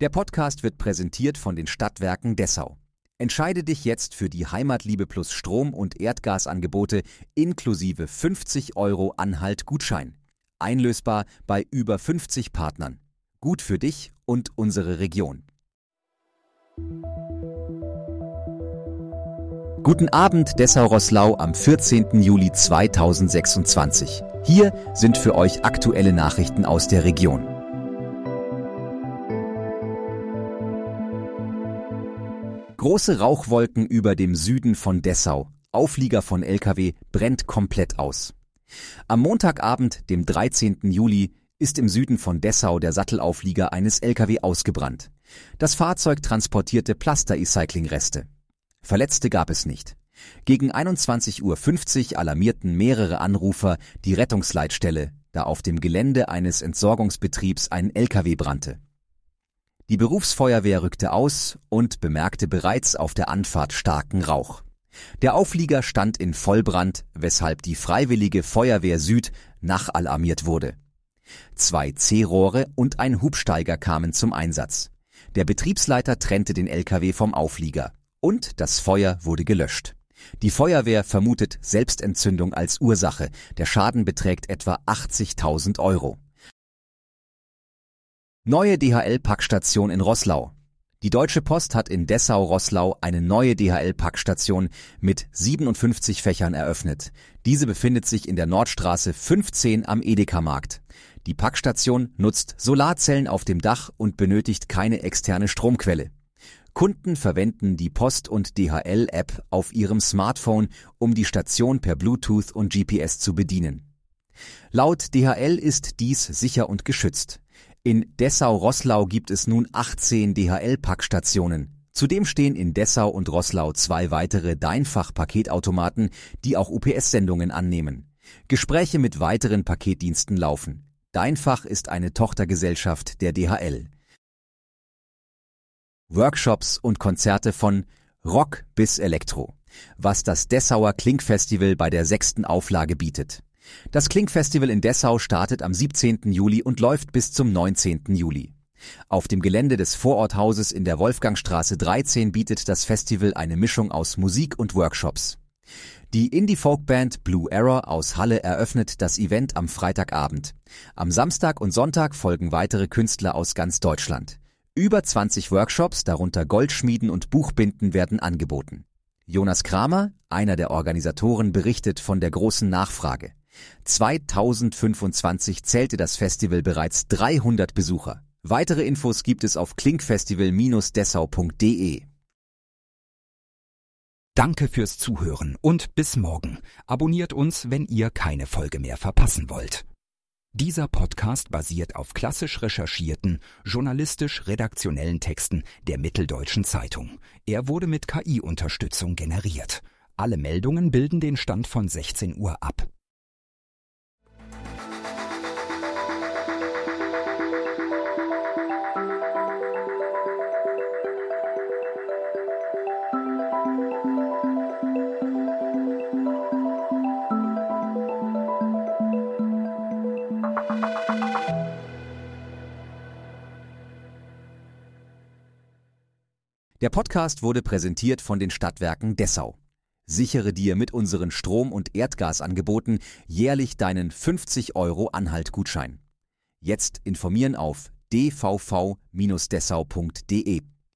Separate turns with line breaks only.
Der Podcast wird präsentiert von den Stadtwerken Dessau. Entscheide dich jetzt für die Heimatliebe Plus Strom- und Erdgasangebote inklusive 50 € Anhalt-Gutschein. Einlösbar bei über 50 Partnern. Gut für dich und unsere Region. Guten Abend, Dessau-Roßlau am 14. Juli 2026. Hier sind für euch aktuelle Nachrichten aus der Region. Große Rauchwolken über dem Süden von Dessau. Auflieger von LKW brennt komplett aus. Am Montagabend, dem 13. Juli, ist im Süden von Dessau der Sattelauflieger eines LKW ausgebrannt. Das Fahrzeug transportierte Plaster-Recycling-Reste. Verletzte gab es nicht. Gegen 21:50 Uhr alarmierten mehrere Anrufer die Rettungsleitstelle, da auf dem Gelände eines Entsorgungsbetriebs ein LKW brannte. Die Berufsfeuerwehr rückte aus und bemerkte bereits auf der Anfahrt starken Rauch. Der Auflieger stand in Vollbrand, weshalb die Freiwillige Feuerwehr Süd nachalarmiert wurde. 2 C-Rohre und ein Hubsteiger kamen zum Einsatz. Der Betriebsleiter trennte den LKW vom Auflieger und das Feuer wurde gelöscht. Die Feuerwehr vermutet Selbstentzündung als Ursache. Der Schaden beträgt etwa 80.000 €. Neue DHL-Packstation in Roßlau. Die Deutsche Post hat in Dessau-Roßlau eine neue DHL-Packstation mit 57 Fächern eröffnet. Diese befindet sich in der Nordstraße 15 am Edeka-Markt. Die Packstation nutzt Solarzellen auf dem Dach und benötigt keine externe Stromquelle. Kunden verwenden die Post- und DHL-App auf ihrem Smartphone, um die Station per Bluetooth und GPS zu bedienen. Laut DHL ist dies sicher und geschützt. In Dessau-Roßlau gibt es nun 18 DHL-Packstationen. Zudem stehen in Dessau und Roßlau 2 weitere Deinfach-Paketautomaten, die auch UPS-Sendungen annehmen. Gespräche mit weiteren Paketdiensten laufen. Deinfach ist eine Tochtergesellschaft der DHL. Workshops und Konzerte von Rock bis Elektro, was das Dessauer Klink-Festival bei der 6. Auflage bietet. Das Klink-Festival in Dessau startet am 17. Juli und läuft bis zum 19. Juli. Auf dem Gelände des Vororthauses in der Wolfgangstraße 13 bietet das Festival eine Mischung aus Musik und Workshops. Die Indie-Folk-Band Blue Error aus Halle eröffnet das Event am Freitagabend. Am Samstag und Sonntag folgen weitere Künstler aus ganz Deutschland. Über 20 Workshops, darunter Goldschmieden und Buchbinden, werden angeboten. Jonas Kramer, einer der Organisatoren, berichtet von der großen Nachfrage. 2025 zählte das Festival bereits 300 Besucher. Weitere Infos gibt es auf klinkfestival-dessau.de.
Danke fürs Zuhören und bis morgen. Abonniert uns, wenn ihr keine Folge mehr verpassen wollt. Dieser Podcast basiert auf klassisch recherchierten, journalistisch-redaktionellen Texten der Mitteldeutschen Zeitung. Er wurde mit KI-Unterstützung generiert. Alle Meldungen bilden den Stand von 16 Uhr ab.
Der Podcast wurde präsentiert von den Stadtwerken Dessau. Sichere dir mit unseren Strom- und Erdgasangeboten jährlich deinen 50 € Anhalt-Gutschein. Jetzt informieren auf dvv-dessau.de.